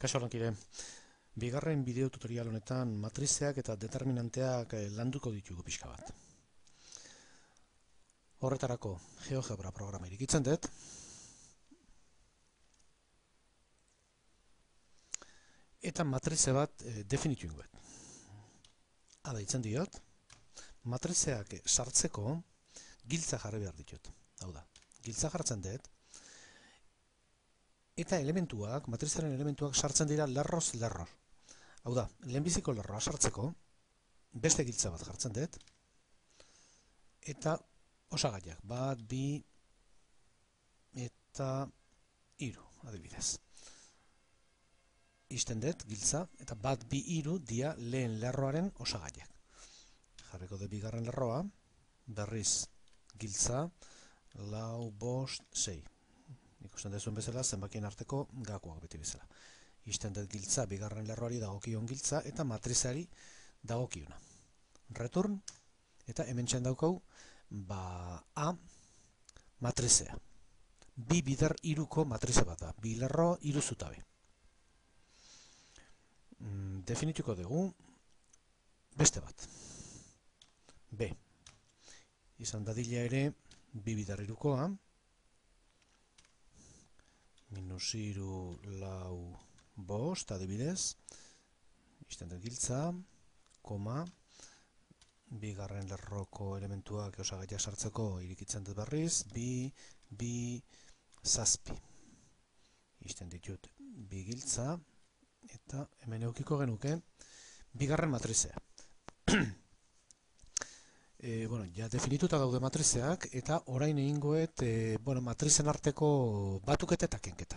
Kaixo lankide, bigarren bideo tutorial honetan matrizeak eta determinanteak landuko ditugu pixka bat. Horretarako GeoGebra programa irikitzen dut. Eta matrize bat definitu ingoet. Hala ditzen diot, matrizeak sartzeko giltza jarri behar ditut. Hau da, giltza jartzen dut, eta elementuak, matrizaren elementuak sartzen dira lerroz lerro. Hau da, lehenbiziko lerroa sartzeko, beste giltza bat jartzen dut, eta osagaiak, 1, 2 eta 3, adibidez. Ixten dut giltza, eta 1, 2, 3 dia lehen lerroaren osagaiak. Jarriko dut bigarren lerroa, berriz giltza, 4, 5, 6. Ikusten dezuen bezala, zenbakien arteko gakoak beti bezala. Ixten dut giltza, bigarren lerroari dagokion giltza, eta matrizeari dagokiona. Return, eta hemen txen daukau, A matrizea. 2 bider 3ko matrize bat da. 2 lerro, 3 zutabe. Definituko dugu beste bat. B. Izan dadila ere 2 bider 3koa. -3, 4, 5, adibidez. Ixten dut giltza, koma, bigarren lerroko elementuak osagaiak sartzeko irikitzen dut berriz, 2, 2, 7. Ixten ditut 2 giltza, eta hemen eukiko genuke bigarren matrizea. Ja definituta daude matrizeak, eta orain egingoet matrizen arteko batuketa eta kenketa.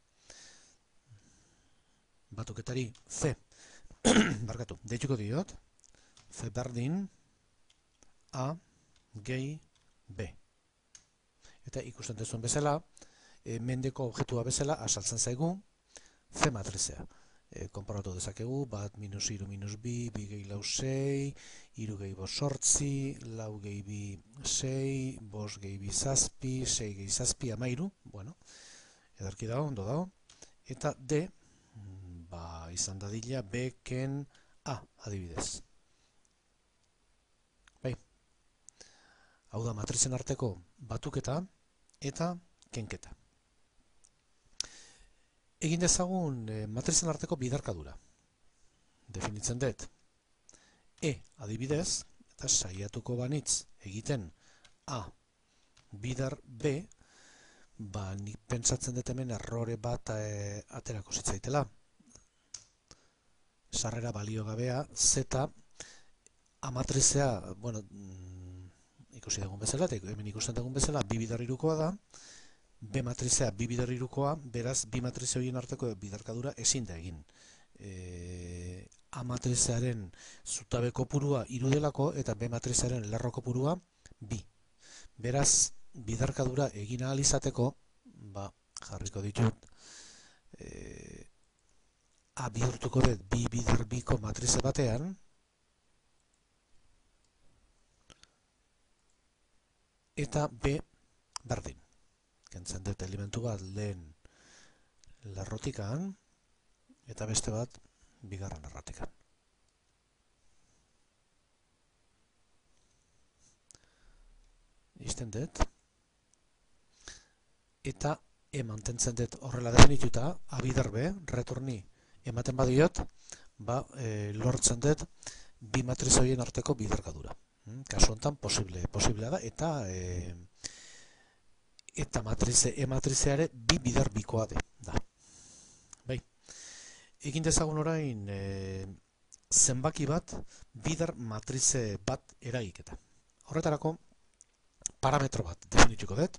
Batuketari C, barkatu, deituko diot, C berdin, A, gehi, B. Eta ikusten duzuen bezala, mendeko objektua bezala asaltzen zaigu C matrizea. Konparatu dezakegu, 1, -3, -2, 2 gehi 4, 6, 3 gehi 5, 8, 4 gehi 2, 6, 5 gehi 2, 7, 6 gehi 7, 13, bueno, edarki dago, ondo dago, eta D, izan dadila, B, ken, A, adibidez. Bai, hau da matrizen arteko batuketa eta kenketa. Egin dezagun matrizen arteko bidarkadura. Definitzen dut. E, adibidez, eta saiatuko banitz egiten A, bidar B, nik pentsatzen dut hemen errore bat aterako zitzaitela. Sarrera baliogabea, Z, A matrizea, ikusi dugun bezala, eta hemen ikusten dugun bezala, 2 bidar 3koa da, B matrizea 2 bider 3koa, beraz, 2 matrize horien arteko bidarkadura ezin da egin. A matrizearen zutabe kopurua 3 delako, eta B matrizearen lerro kopurua 2. Beraz, bidarkadura egin ahal izateko, jarriko ditut, A bihurtuko dut 2 bider 2ko matrize batean, eta B berdin. Kentzen dut elementu bat lehen lerrotikan, eta beste bat bigarren lerrotikan. Ixten dut, eta mantentzen dut horrela definituta, A bider B, returni ematen badiot, lortzen dut 2 matrize horien arteko bidarkadura. Kasu honetan posiblea da, eta matrizeare 2 bider 2koa da. Bai, egin dezagun orain zenbaki bat bider matrize bat eragiketa. Horretarako parametro bat definituko dut,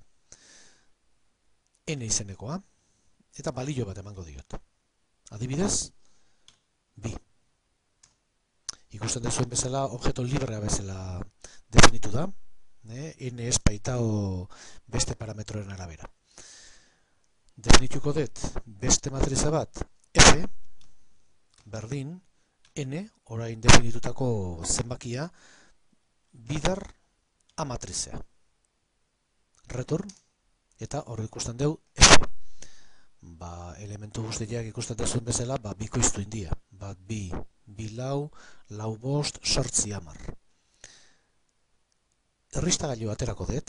n izenekoa, eta balio bat emango diot. Adibidez, 2. Ikusten duzuen bezala, objeto librea bezala definitu da, n ez baitao beste parametroen arabera. Definituko dut beste matrize bat F, berdin, n, orain definitutako zenbakia, bider A matrizea. Return, eta hor ikusten dugu F. elementu guztiak ikusten duzuen bezala, bikoiztu india. Bat, bi, lau, lau bost, 8, 10. Erristagailu aterako dut,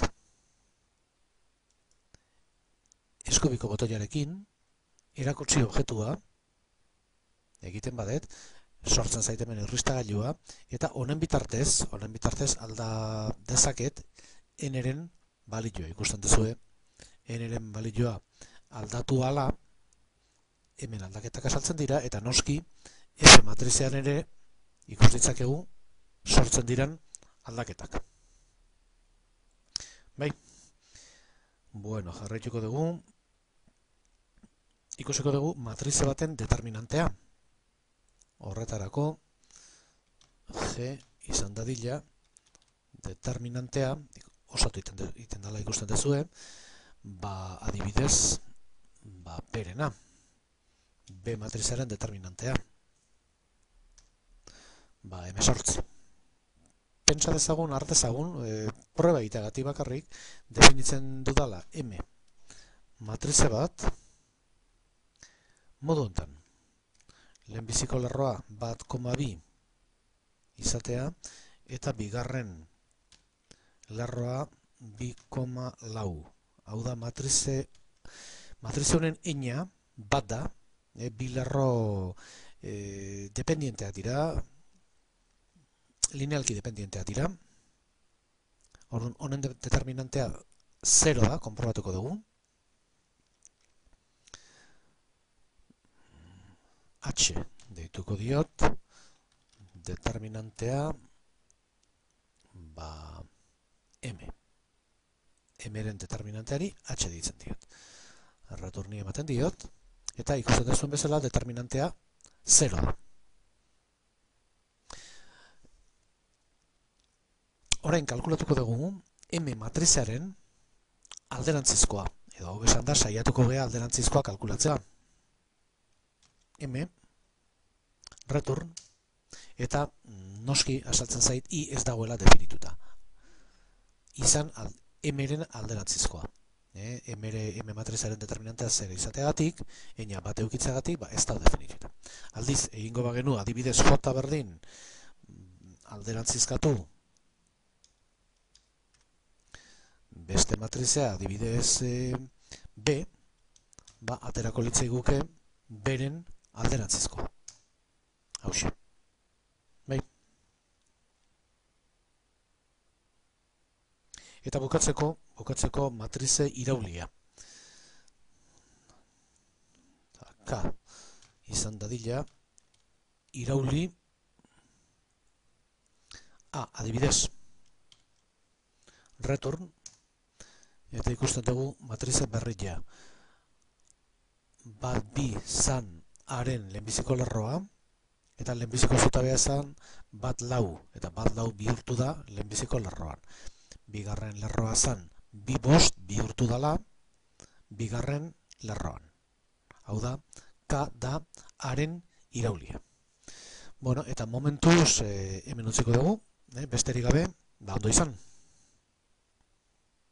eskubiko botoiarekin, erakutsi objektua, egiten badet, sortzen zaitemen erristagailua, eta honen bitartez alda dezaket, eneren balioa ikusten duzue, eneren balioa aldatu ala, hemen aldaketak asaltzen dira, eta noski, F matrizean ere ikus ditzakegu sortzen diran aldaketak. Bai, bueno, jarraituko dugu, ikusiko dugu matrize baten determinantea. Horretarako, G izan dadila, determinantea, osatu iten dela ikusten dezue, adibidez, B-rena, B matrizaren determinantea, M8. Pentsa dezagun, hartezagun, proba egiteagatik bakarrik, definitzen dudala M matrize bat, modu hontan. Lehenbiziko lerroa 1,2 izatea, eta bigarren lerroa 2,4. Hau da, matrize honen eina bat da, bi lerro dependienteak dira, linealki dependienteak dira. Honen determinantea 0 da, konprobatuko dugu. H deituko diot, determinantea M. M-ren determinanteari H deitzen diot. Returni ematen diot, eta ikusten duzuen bezala determinantea 0 da. Orain kalkulatuko dugu M matrizearen alderantzizkoa, edo hobe esan da saiatuko gea alderantzizkoa kalkulatzea. M, return, eta noski asaltzen zait I ez dagoela definituta. Izan M-ren alderantzizkoa. M matrizaren determinantea 0 izateagatik, eina bat eukitzeagatik, ez da definituta. Aldiz, egingo bagenu adibidez J berdin alderantzizkatu beste matrizea adibidez B, aterako litzai guke B-ren alderantzizkoa. Hauxe. Bai. Eta bukatzeko matrize iraulia. K izan dadila irauli adibidez return, eta ikusten dugu matrize berria. Bat bi zan haren lehenbiziko lerroa, eta lehenbiziko zutabea zan bat lau, eta bat lau bihurtu da lehenbiziko lerroan. Bigarren lerroa zan bi bost bihurtu dala bigarren lerroan. Hau da, K da haren iraulia. Bueno, eta momentuz hemen utziko dugu, besterik gabe, ondo izan.